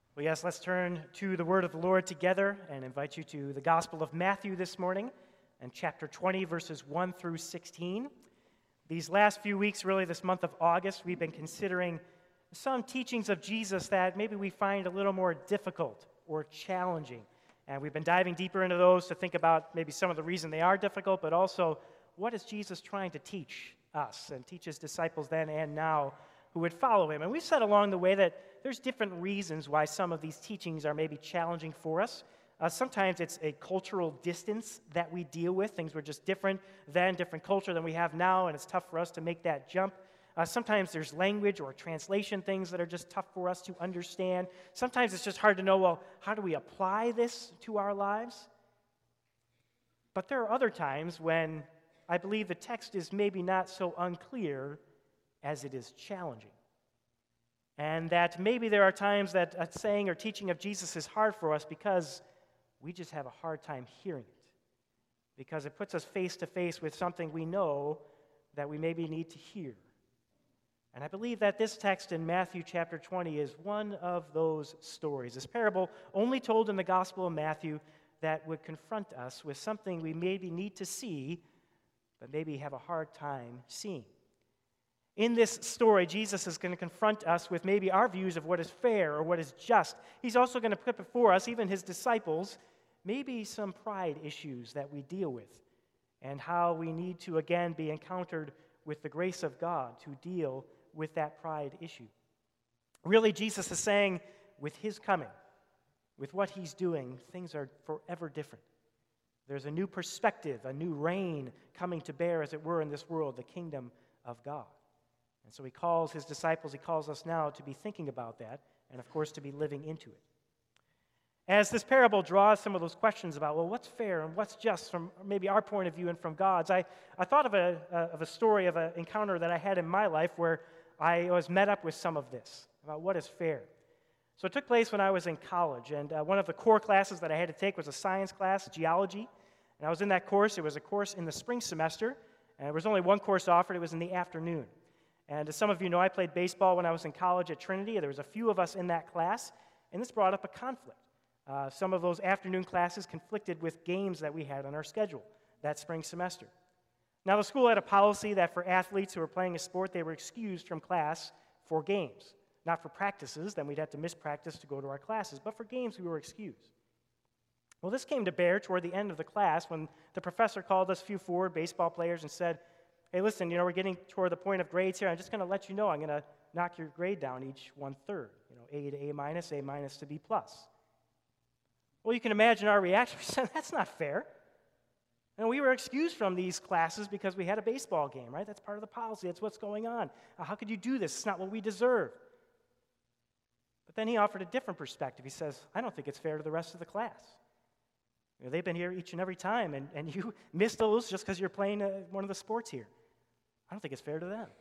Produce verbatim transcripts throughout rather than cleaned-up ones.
Well, yes, let's turn to the word of the Lord together and invite you to the Gospel of Matthew this morning and chapter twenty, verses one through sixteen. These last few weeks, really this month of August, we've been considering some teachings of Jesus that maybe we find a little more difficult or challenging. And we've been diving deeper into those to think about maybe some of the reason they are difficult, but also what is Jesus trying to teach us and teach his disciples then and now who would follow him. And we've said along the way that there's different reasons why some of these teachings are maybe challenging for us. Uh, sometimes it's a cultural distance that we deal with. Things were just different then, different culture than we have now, and it's tough for us to make that jump. Uh, sometimes there's language or translation things that are just tough for us to understand. Sometimes it's just hard to know, well, how do we apply this to our lives? But there are other times when I believe the text is maybe not so unclear as it is challenging. And that maybe there are times that a saying or teaching of Jesus is hard for us because we just have a hard time hearing it. Because it puts us face to face with something we know that we maybe need to hear. And I believe that this text in Matthew chapter twenty is one of those stories. This parable only told in the Gospel of Matthew that would confront us with something we maybe need to see, but maybe have a hard time seeing. In this story, Jesus is going to confront us with maybe our views of what is fair or what is just. He's also going to put before us, even his disciples, maybe some pride issues that we deal with and how we need to, again, be encountered with the grace of God to deal with that pride issue. Really, Jesus is saying, with his coming, with what he's doing, things are forever different. There's a new perspective, a new reign coming to bear, as it were, in this world, the kingdom of God. And so he calls his disciples, he calls us now to be thinking about that, and of course to be living into it. As this parable draws some of those questions about, well, what's fair and what's just from maybe our point of view and from God's, I, I thought of a, uh, of a story of an encounter that I had in my life where I was met up with some of this, about what is fair. So it took place when I was in college, and uh, one of the core classes that I had to take was a science class, geology, and I was in that course. It was a course in the spring semester, and there was only one course offered. It was in the afternoon. And as some of you know, I played baseball when I was in college at Trinity. There was a few of us in that class, and this brought up a conflict. Uh, some of those afternoon classes conflicted with games that we had on our schedule that spring semester. Now, the school had a policy that for athletes who were playing a sport, they were excused from class for games. Not for practices, then we'd have to miss practice to go to our classes, but for games we were excused. Well, this came to bear toward the end of the class when the professor called us few forward baseball players and said, hey, listen, you know, we're getting toward the point of grades here. I'm just going to let you know I'm going to knock your grade down each one-third. You know, A to A minus, A minus to B plus. Well, you can imagine our reaction. We said, that's not fair. And we were excused from these classes because we had a baseball game, right? That's part of the policy. That's what's going on. How could you do this? It's not what we deserve. But then he offered a different perspective. He says, I don't think it's fair to the rest of the class. You know, they've been here each and every time, and, and you missed those just because you're playing uh, one of the sports here. I don't think it's fair to them.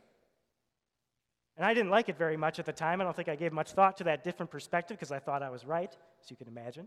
And I didn't like it very much at the time. I don't think I gave much thought to that different perspective because I thought I was right, as you can imagine.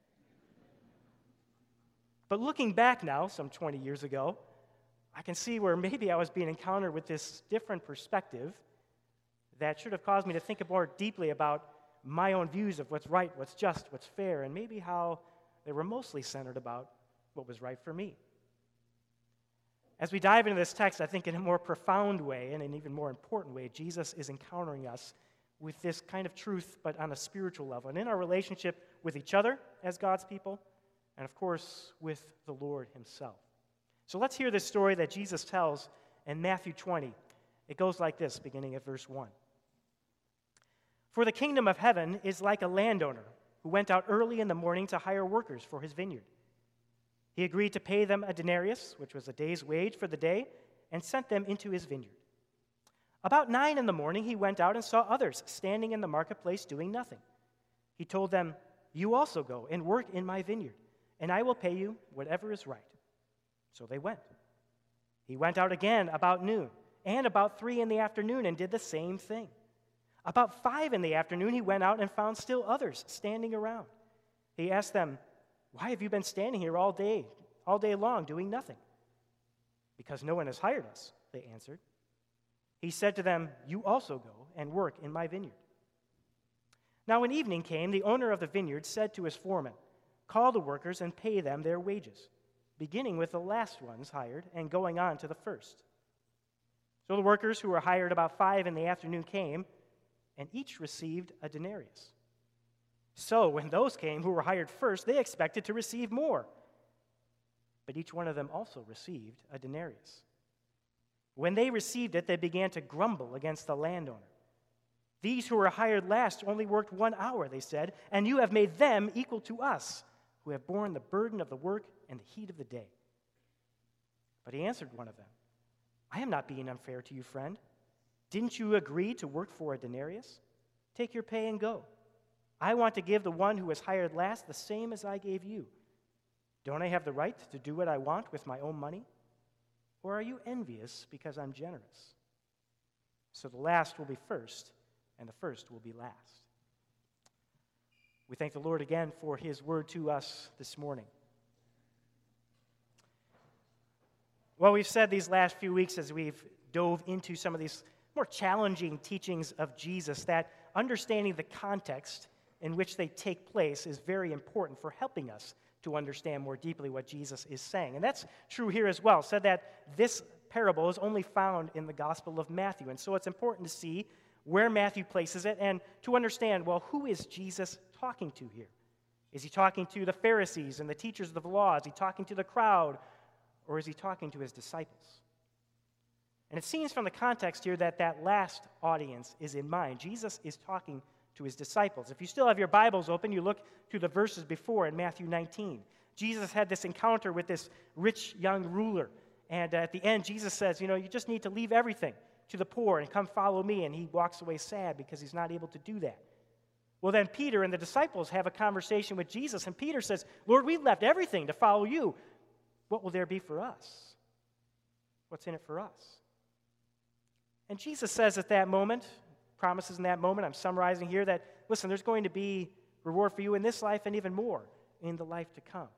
But looking back now, some twenty years ago, I can see where maybe I was being encountered with this different perspective that should have caused me to think more deeply about my own views of what's right, what's just, what's fair, and maybe how they were mostly centered about what was right for me. As we dive into this text, I think in a more profound way and an even more important way, Jesus is encountering us with this kind of truth, but on a spiritual level, and in our relationship with each other as God's people, and of course, with the Lord himself. So let's hear this story that Jesus tells in Matthew twenty. It goes like this, beginning at verse one. For the kingdom of heaven is like a landowner who went out early in the morning to hire workers for his vineyard. He agreed to pay them a denarius, which was a day's wage for the day, and sent them into his vineyard. About nine in the morning, he went out and saw others standing in the marketplace doing nothing. He told them, you also go and work in my vineyard, and I will pay you whatever is right. So they went. He went out again about noon, and about three in the afternoon, and did the same thing. About five in the afternoon, he went out and found still others standing around. He asked them, why have you been standing here all day, all day long, doing nothing? Because no one has hired us, they answered. He said to them, you also go and work in my vineyard. Now when evening came, the owner of the vineyard said to his foreman, 'Call the workers and pay them their wages, beginning with the last ones hired and going on to the first.' So the workers who were hired about five in the afternoon came, and each received a denarius. So when those came who were hired first, they expected to receive more. But each one of them also received a denarius. When they received it, they began to grumble against the landowner. 'These who were hired last only worked one hour,' they said, 'and you have made them equal to us, who have borne the burden of the work and the heat of the day.' But he answered one of them, 'I am not being unfair to you, friend. Didn't you agree to work for a denarius? Take your pay and go. I want to give the one who was hired last the same as I gave you. Don't I have the right to do what I want with my own money? Or are you envious because I'm generous?' So the last will be first, and the first will be last." We thank the Lord again for his word to us this morning. Well, we've said these last few weeks as we've dove into some of these more challenging teachings of Jesus that understanding the context in which they take place is very important for helping us to understand more deeply what Jesus is saying. And that's true here as well. Said that this parable is only found in the Gospel of Matthew. And so it's important to see where Matthew places it and to understand, well, who is Jesus talking to here? Is he talking to the Pharisees and the teachers of the law? Is he talking to the crowd? Or is he talking to his disciples? And it seems from the context here that that last audience is in mind. Jesus is talking to his disciples. If you still have your Bibles open, you look to the verses before in Matthew nineteen. Jesus had this encounter with this rich young ruler. And at the end, Jesus says, you know, you just need to leave everything to the poor and come follow me. And he walks away sad because he's not able to do that. Well, then Peter and the disciples have a conversation with Jesus. And Peter says, "Lord, we've left everything to follow you. What will there be for us? What's in it for us?" And Jesus says at that moment, promises in that moment, I'm summarizing here, that, listen, there's going to be reward for you in this life and even more in the life to come.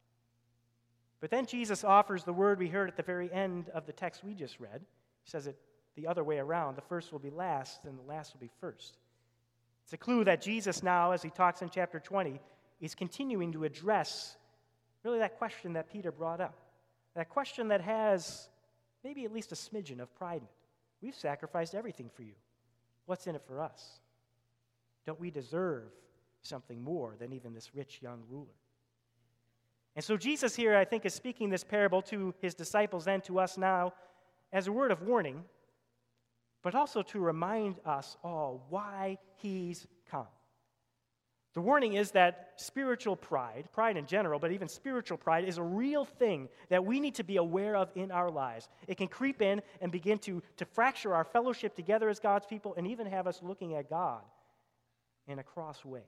But then Jesus offers the word we heard at the very end of the text we just read. He says it the other way around. The first will be last, and the last will be first. It's a clue that Jesus now, as he talks in chapter twenty, is continuing to address really that question that Peter brought up. That question that has maybe at least a smidgen of pride in it. We've sacrificed everything for you. What's in it for us? Don't we deserve something more than even this rich young ruler? And so Jesus here, I think, is speaking this parable to his disciples and to us now as a word of warning, but also to remind us all why he's come. The warning is that spiritual pride, pride in general, but even spiritual pride, is a real thing that we need to be aware of in our lives. It can creep in and begin to, to fracture our fellowship together as God's people and even have us looking at God in a cross way.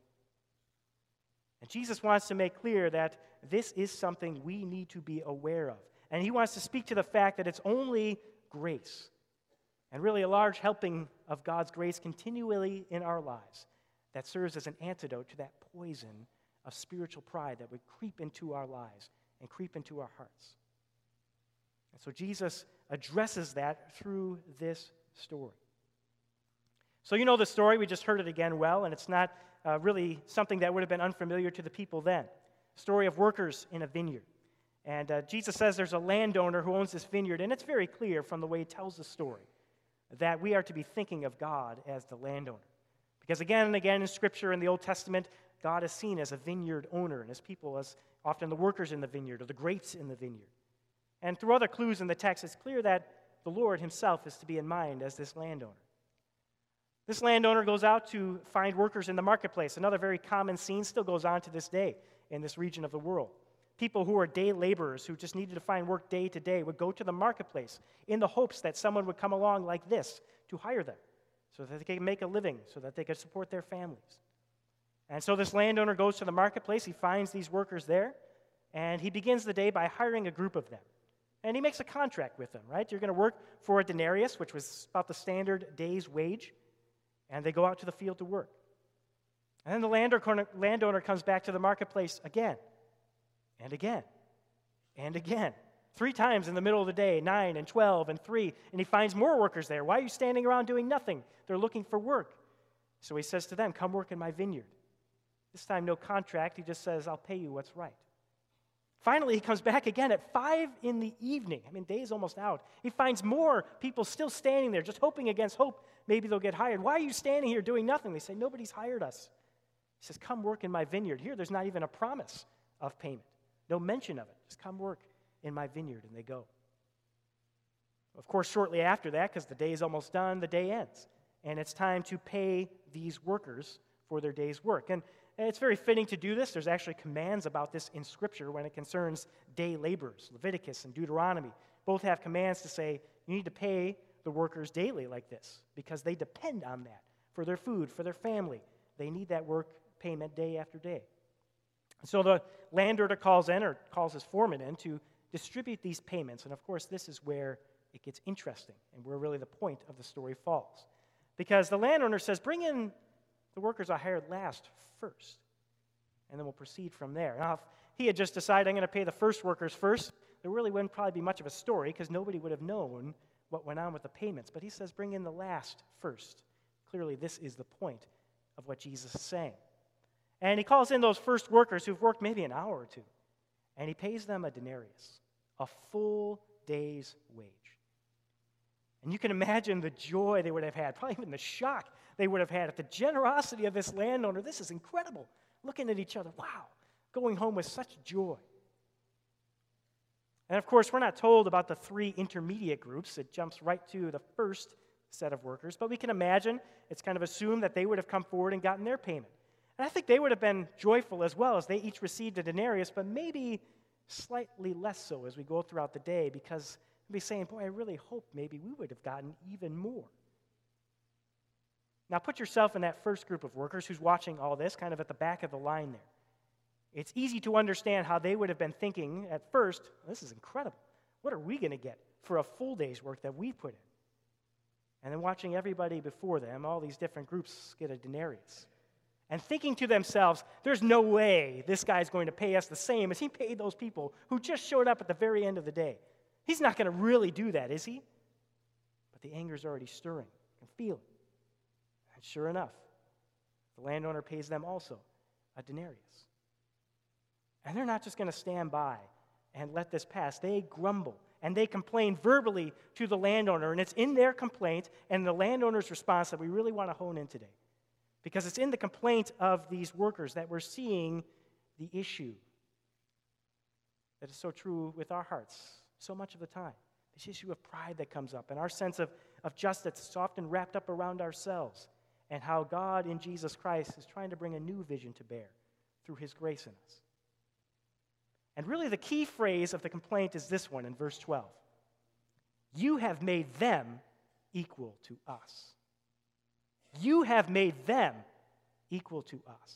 And Jesus wants to make clear that this is something we need to be aware of. And he wants to speak to the fact that it's only grace, and really a large helping of God's grace continually in our lives, that serves as an antidote to that poison of spiritual pride that would creep into our lives and creep into our hearts. And so Jesus addresses that through this story. So you know the story, we just heard it again well, and it's not uh, really something that would have been unfamiliar to the people then. Story of workers in a vineyard. And uh, Jesus says there's a landowner who owns this vineyard, and it's very clear from the way he tells the story that we are to be thinking of God as the landowner. Because again and again in Scripture in the Old Testament, God is seen as a vineyard owner, and his people as often the workers in the vineyard or the grapes in the vineyard. And through other clues in the text, it's clear that the Lord himself is to be in mind as this landowner. This landowner goes out to find workers in the marketplace. Another very common scene still goes on to this day in this region of the world. People who are day laborers who just needed to find work day to day would go to the marketplace in the hopes that someone would come along like this to hire them so that they could make a living, so that they could support their families. And so this landowner goes to the marketplace, he finds these workers there, and he begins the day by hiring a group of them. And he makes a contract with them, right? You're going to work for a denarius, which was about the standard day's wage, and they go out to the field to work. And then the landowner, landowner comes back to the marketplace again, and again, and again. Three times in the middle of the day, nine and twelve and three, and he finds more workers there. Why are you standing around doing nothing? They're looking for work. So he says to them, come work in my vineyard. This time, no contract. He just says, I'll pay you what's right. Finally, he comes back again at five in the evening. I mean, day is almost out. He finds more people still standing there, just hoping against hope maybe they'll get hired. Why are you standing here doing nothing? They say, nobody's hired us. He says, come work in my vineyard. Here, there's not even a promise of payment. No mention of it. Just come work in my vineyard, and they go. Of course, shortly after that, because the day is almost done, the day ends. And it's time to pay these workers for their day's work. And it's very fitting to do this. There's actually commands about this in Scripture when it concerns day laborers. Leviticus and Deuteronomy both have commands to say you need to pay the workers daily like this because they depend on that for their food, for their family. They need that work payment day after day. So the landowner calls in or calls his foreman in to distribute these payments. And of course, this is where it gets interesting and where really the point of the story falls. Because the landowner says, bring in the workers I hired last first, and then we'll proceed from there. Now, if he had just decided I'm going to pay the first workers first, there really wouldn't probably be much of a story because nobody would have known what went on with the payments. But he says, bring in the last first. Clearly, this is the point of what Jesus is saying. And he calls in those first workers who've worked maybe an hour or two, and he pays them a denarius, a full day's wage. And you can imagine the joy they would have had, probably even the shock they would have had at the generosity of this landowner. This is incredible. Looking at each other, wow, going home with such joy. And of course, we're not told about the three intermediate groups. It jumps right to the first set of workers. But we can imagine, it's kind of assumed that they would have come forward and gotten their payment. And I think they would have been joyful as well as they each received a denarius, but maybe slightly less so as we go throughout the day because they'd be saying, boy, I really hope maybe we would have gotten even more. Now put yourself in that first group of workers who's watching all this, kind of at the back of the line there. It's easy to understand how they would have been thinking at first, this is incredible. What are we going to get for a full day's work that we put in? And then watching everybody before them, all these different groups get a denarius. And thinking to themselves, there's no way this guy's going to pay us the same as he paid those people who just showed up at the very end of the day. He's not going to really do that, is he? But the anger's already stirring. You can feel it. And sure enough, the landowner pays them also a denarius. And they're not just going to stand by and let this pass. They grumble and they complain verbally to the landowner. And it's in their complaint and the landowner's response that we really want to hone in today. Because it's in the complaint of these workers that we're seeing the issue that is so true with our hearts so much of the time. This issue of pride that comes up and our sense of, of justice that's often wrapped up around ourselves and how God in Jesus Christ is trying to bring a new vision to bear through his grace in us. And really the key phrase of the complaint is this one in verse twelve. You have made them equal to us. You have made them equal to us.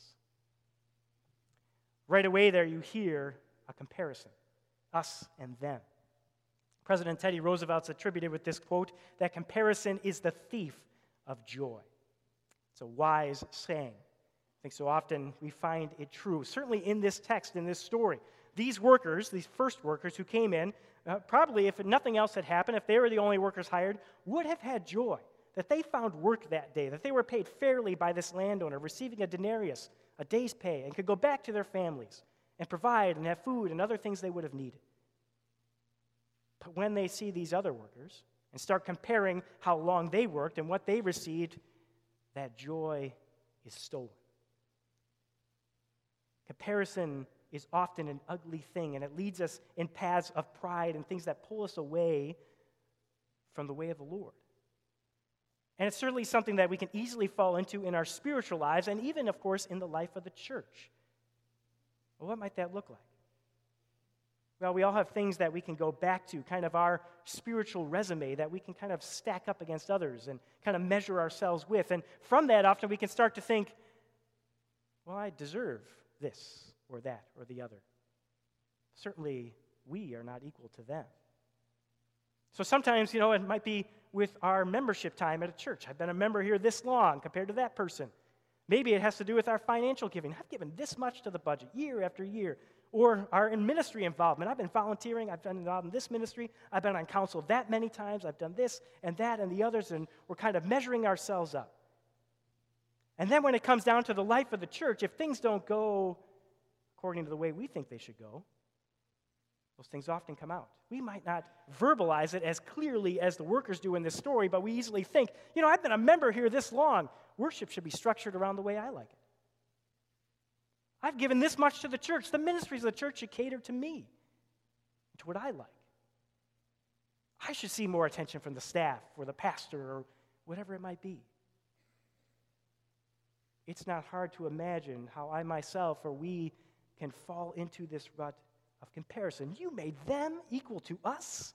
Right away there you hear a comparison, us and them. President Teddy Roosevelt's attributed with this quote that comparison is the thief of joy. It's a wise saying. I think so often we find it true. Certainly in this text, in this story, these workers, these first workers who came in, uh, probably if nothing else had happened, if they were the only workers hired, would have had joy that they found work that day, that they were paid fairly by this landowner, receiving a denarius, a day's pay, and could go back to their families and provide and have food and other things they would have needed. But when they see these other workers and start comparing how long they worked and what they received, that joy is stolen. Comparison is often an ugly thing, and it leads us in paths of pride and things that pull us away from the way of the Lord. And it's certainly something that we can easily fall into in our spiritual lives and even, of course, in the life of the church. Well, what might that look like? Well, we all have things that we can go back to, kind of our spiritual resume that we can kind of stack up against others and kind of measure ourselves with. And from that, often we can start to think, well, I deserve this or that or the other. Certainly, we are not equal to them. So sometimes, you know, it might be with our membership time at a church. I've been a member here this long compared to that person. Maybe it has to do with our financial giving. I've given this much to the budget year after year. Or our in ministry involvement. I've been volunteering. I've been involved in this ministry. I've been on council that many times. I've done this and that and the others, and we're kind of measuring ourselves up. And then when it comes down to the life of the church, if things don't go according to the way we think they should go, those things often come out. We might not verbalize it as clearly as the workers do in this story, but we easily think, you know, I've been a member here this long. Worship should be structured around the way I like it. I've given this much to the church. The ministries of the church should cater to me, to what I like. I should see more attention from the staff or the pastor or whatever it might be. It's not hard to imagine how I myself or we can fall into this rut of comparison. You made them equal to us.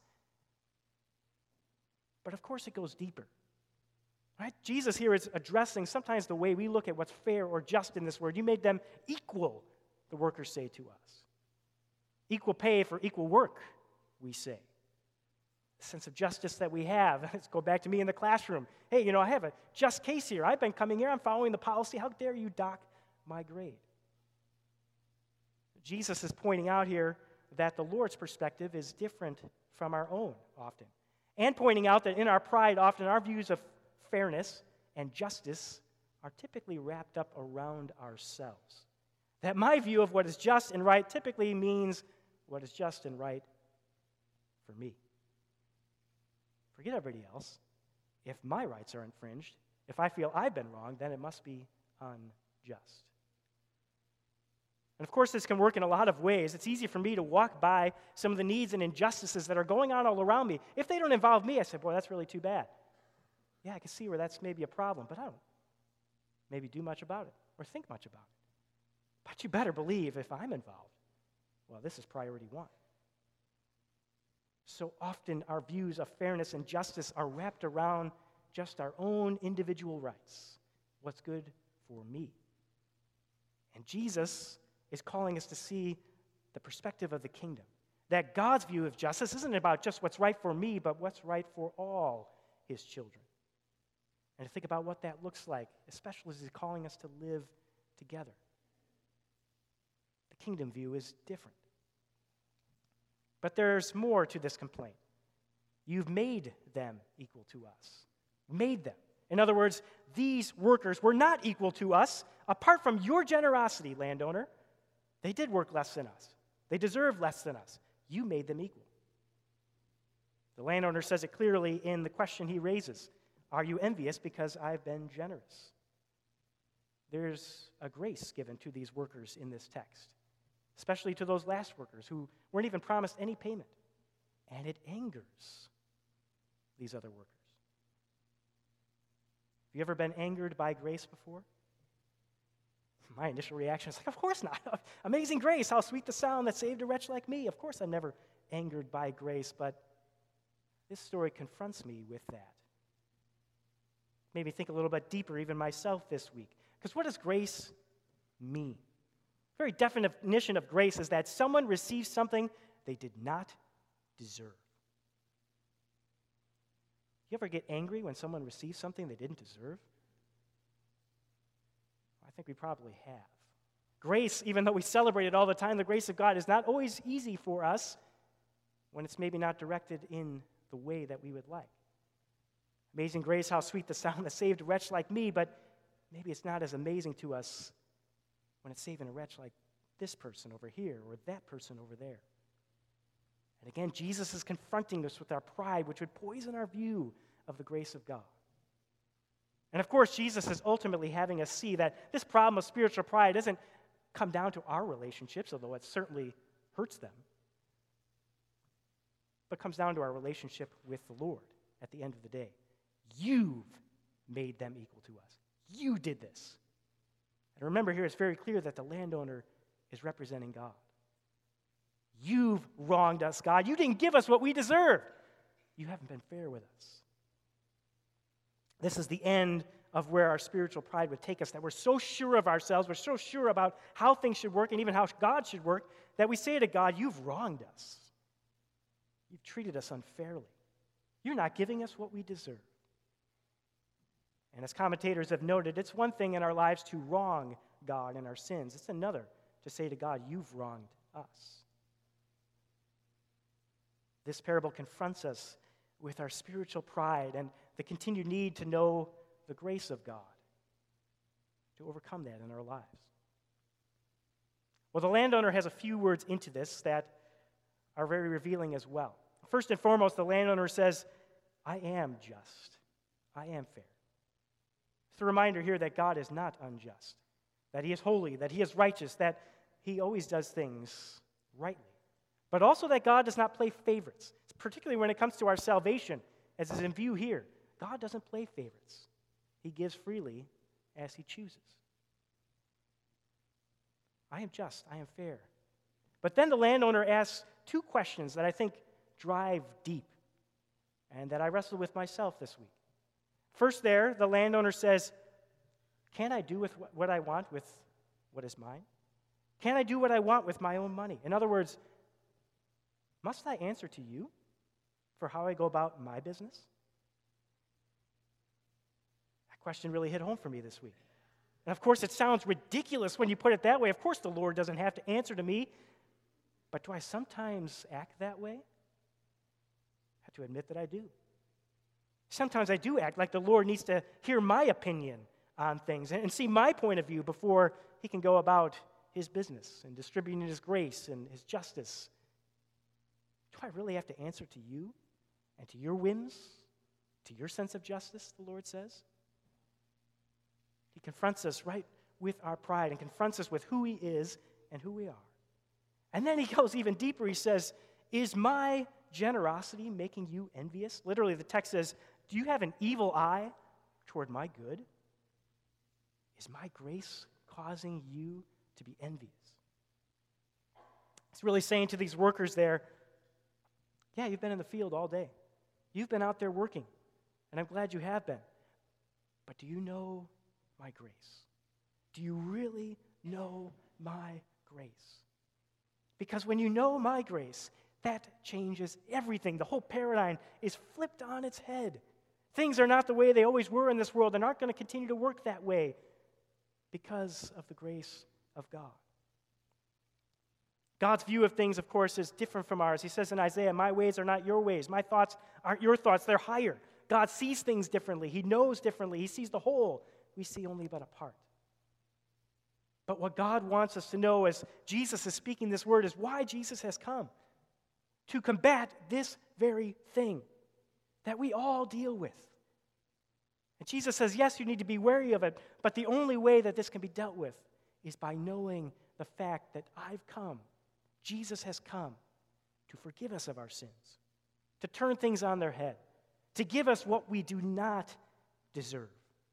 But of course it goes deeper. Right? Jesus here is addressing sometimes the way we look at what's fair or just in this word. You made them equal, the workers say to us. Equal pay for equal work, we say. The sense of justice that we have. Let's go back to me in the classroom. Hey, you know, I have a just case here. I've been coming here. I'm following the policy. How dare you dock my grade? Jesus is pointing out here that the Lord's perspective is different from our own often. And pointing out that in our pride, often our views of fairness and justice are typically wrapped up around ourselves. That my view of what is just and right typically means what is just and right for me. Forget everybody else. If my rights are infringed, if I feel I've been wrong, then it must be unjust. And of course, this can work in a lot of ways. It's easy for me to walk by some of the needs and injustices that are going on all around me. If they don't involve me, I say, boy, that's really too bad. Yeah, I can see where that's maybe a problem, but I don't maybe do much about it or think much about it. But you better believe if I'm involved, well, this is priority one. So often our views of fairness and justice are wrapped around just our own individual rights. What's good for me? And Jesus is calling us to see the perspective of the kingdom. That God's view of justice isn't about just what's right for me, but what's right for all his children. And to think about what that looks like, especially as he's calling us to live together. The kingdom view is different. But there's more to this complaint. You've made them equal to us. Made them. In other words, these workers were not equal to us. Apart from your generosity, landowner, they did work less than us. They deserve less than us. You made them equal. The landowner says it clearly in the question he raises. Are you envious because I've been generous? There's a grace given to these workers in this text, especially to those last workers who weren't even promised any payment. And it angers these other workers. Have you ever been angered by grace before? My initial reaction is like, of course not. Amazing grace, how sweet the sound that saved a wretch like me. Of course I'm never angered by grace, but this story confronts me with that. Made me think a little bit deeper, even myself this week. Because what does grace mean? The very definition of grace is that someone receives something they did not deserve. You ever get angry when someone receives something they didn't deserve? I think we probably have. Grace, even though we celebrate it all the time, the grace of God is not always easy for us when it's maybe not directed in the way that we would like. Amazing grace, how sweet the sound that saved a wretch like me, but maybe it's not as amazing to us when it's saving a wretch like this person over here or that person over there. And again, Jesus is confronting us with our pride, which would poison our view of the grace of God. And of course, Jesus is ultimately having us see that this problem of spiritual pride doesn't come down to our relationships, although it certainly hurts them, but comes down to our relationship with the Lord at the end of the day. You've made them equal to us. You did this. And remember here, it's very clear that the landowner is representing God. You've wronged us, God. You didn't give us what we deserved. You haven't been fair with us. This is the end of where our spiritual pride would take us, that we're so sure of ourselves, we're so sure about how things should work and even how God should work, that we say to God, you've wronged us. You've treated us unfairly. You're not giving us what we deserve. And as commentators have noted, it's one thing in our lives to wrong God in our sins. It's another to say to God, you've wronged us. This parable confronts us with our spiritual pride and the continued need to know the grace of God. to overcome that in our lives. Well, the landowner has a few words into this that are very revealing as well. First and foremost, the landowner says, I am just. I am fair. It's a reminder here that God is not unjust, that he is holy, that he is righteous, that he always does things rightly. But also that God does not play favorites, particularly when it comes to our salvation, as is in view here. God doesn't play favorites. He gives freely as he chooses. I am just, I am fair. But then the landowner asks two questions that I think drive deep and that I wrestled with myself this week. First there, the landowner says, can I do with what I want with what is mine? Can I do what I want with my own money? In other words, must I answer to you for how I go about my business? That question really hit home for me this week. And of course, it sounds ridiculous when you put it that way. Of course, the Lord doesn't have to answer to me. But do I sometimes act that way? I have to admit that I do. Sometimes I do act like the Lord needs to hear my opinion on things and see my point of view before he can go about his business and distributing his grace and his justice. Do I really have to answer to you and to your whims, to your sense of justice, the Lord says? He confronts us right with our pride and confronts us with who he is and who we are. And then he goes even deeper. He says, is my generosity making you envious? Literally, the text says, do you have an evil eye toward my good? Is my grace causing you to be envious? It's really saying to these workers there, yeah, you've been in the field all day. You've been out there working, and I'm glad you have been. But do you know my grace? Do you really know my grace? Because when you know my grace, that changes everything. The whole paradigm is flipped on its head. Things are not the way they always were in this world and aren't going to continue to work that way because of the grace of God. God's view of things, of course, is different from ours. He says in Isaiah, my ways are not your ways. My thoughts aren't your thoughts. They're higher. God sees things differently. He knows differently. He sees the whole. We see only but a part. But what God wants us to know as Jesus is speaking this word is why Jesus has come. To combat this very thing that we all deal with. And Jesus says, yes, you need to be wary of it, but the only way that this can be dealt with is by knowing the fact that I've come. Jesus has come to forgive us of our sins, to turn things on their head, to give us what we do not deserve.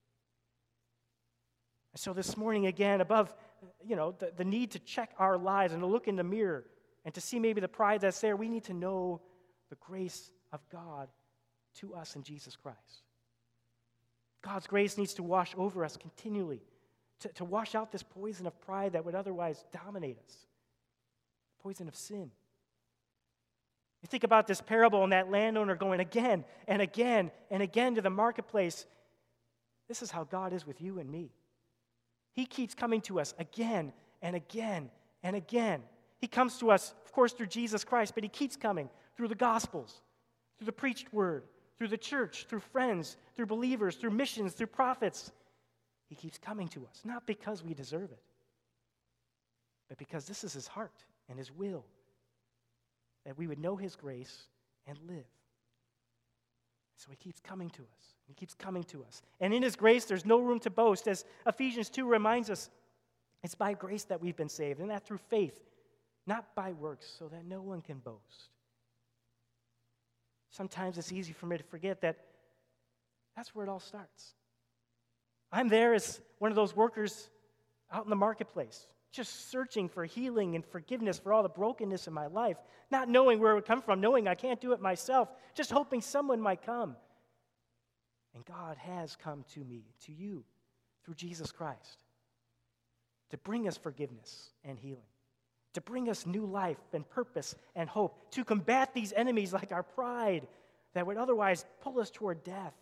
And so this morning, again, above you know, the, the need to check our lives and to look in the mirror and to see maybe the pride that's there, we need to know the grace of God to us in Jesus Christ. God's grace needs to wash over us continually, to, to wash out this poison of pride that would otherwise dominate us. Poison of sin. You think about this parable and that landowner going again and again and again to the marketplace. This is how God is with you and me. He keeps coming to us again and again and again. He comes to us, of course, through Jesus Christ, but he keeps coming through the Gospels, through the preached word, through the church, through friends, through believers, through missions, through prophets. He keeps coming to us, not because we deserve it, but because this is his heart and his will, that we would know his grace and live. So he keeps coming to us. He keeps coming to us. And in his grace, there's no room to boast. As Ephesians two reminds us, it's by grace that we've been saved, and that through faith, not by works, so that no one can boast. Sometimes it's easy for me to forget that that's where it all starts. I'm there as one of those workers out in the marketplace, just searching for healing and forgiveness for all the brokenness in my life, not knowing where it would come from, knowing I can't do it myself, just hoping someone might come. And God has come to me, to you, through Jesus Christ, to bring us forgiveness and healing, to bring us new life and purpose and hope, to combat these enemies like our pride that would otherwise pull us toward death,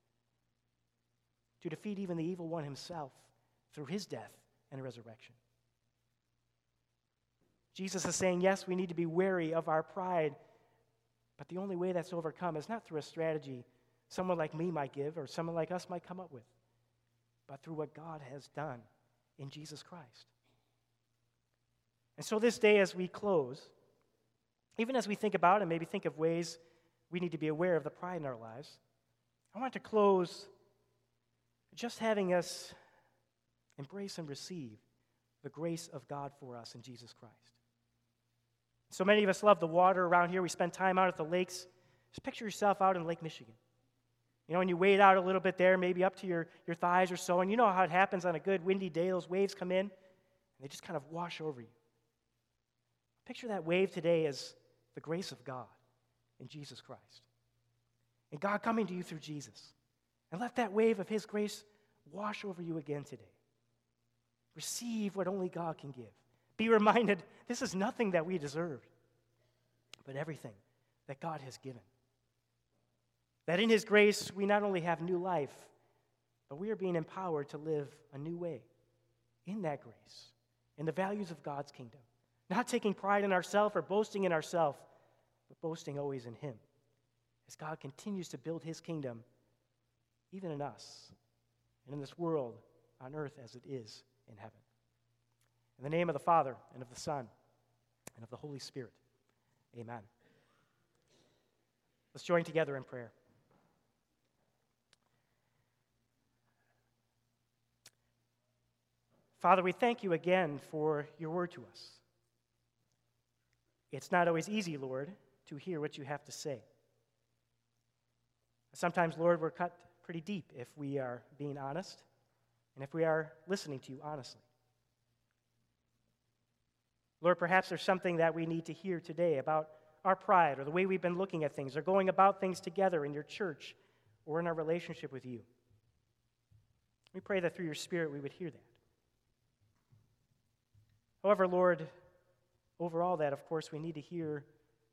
to defeat even the evil one himself through his death and resurrection. Jesus is saying, yes, we need to be wary of our pride, but the only way that's overcome is not through a strategy someone like me might give or someone like us might come up with, but through what God has done in Jesus Christ. And so this day as we close, even as we think about and maybe think of ways we need to be aware of the pride in our lives, I want to close just having us embrace and receive the grace of God for us in Jesus Christ. So many of us love the water around here. We spend time out at the lakes. Just picture yourself out in Lake Michigan. You know, when you wade out a little bit there, maybe up to your, your thighs or so, and you know how it happens on a good windy day, those waves come in, and they just kind of wash over you. Picture that wave today as the grace of God in Jesus Christ. And God coming to you through Jesus. And let that wave of his grace wash over you again today. Receive what only God can give. Be reminded, this is nothing that we deserved, but everything that God has given. That in his grace, we not only have new life, but we are being empowered to live a new way in that grace, in the values of God's kingdom. Not taking pride in ourselves or boasting in ourselves, but boasting always in him. As God continues to build his kingdom, even in us, and in this world on earth as it is in heaven. In the name of the Father, and of the Son, and of the Holy Spirit, amen. Let's join together in prayer. Father, we thank you again for your word to us. It's not always easy, Lord, to hear what you have to say. Sometimes, Lord, we're cut pretty deep if we are being honest and if we are listening to you honestly. Lord, perhaps there's something that we need to hear today about our pride or the way we've been looking at things or going about things together in your church or in our relationship with you. We pray that through your Spirit we would hear that. However, Lord, over all that, of course, we need to hear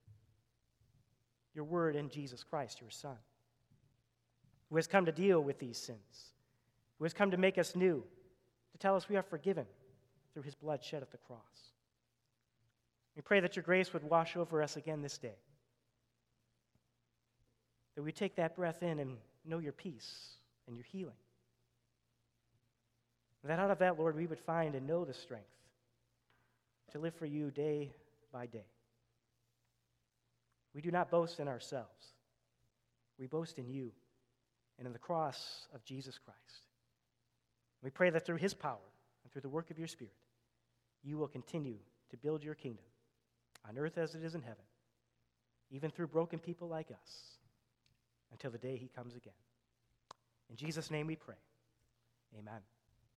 your word in Jesus Christ, your Son, who has come to deal with these sins, who has come to make us new, to tell us we are forgiven through his blood shed at the cross. We pray that your grace would wash over us again this day, that we take that breath in and know your peace and your healing. And that out of that, Lord, we would find and know the strength to live for you day by day. We do not boast in ourselves. We boast in you and in the cross of Jesus Christ. We pray that through his power and through the work of your Spirit, you will continue to build your kingdom on earth as it is in heaven, even through broken people like us, until the day he comes again. In Jesus' name we pray. Amen.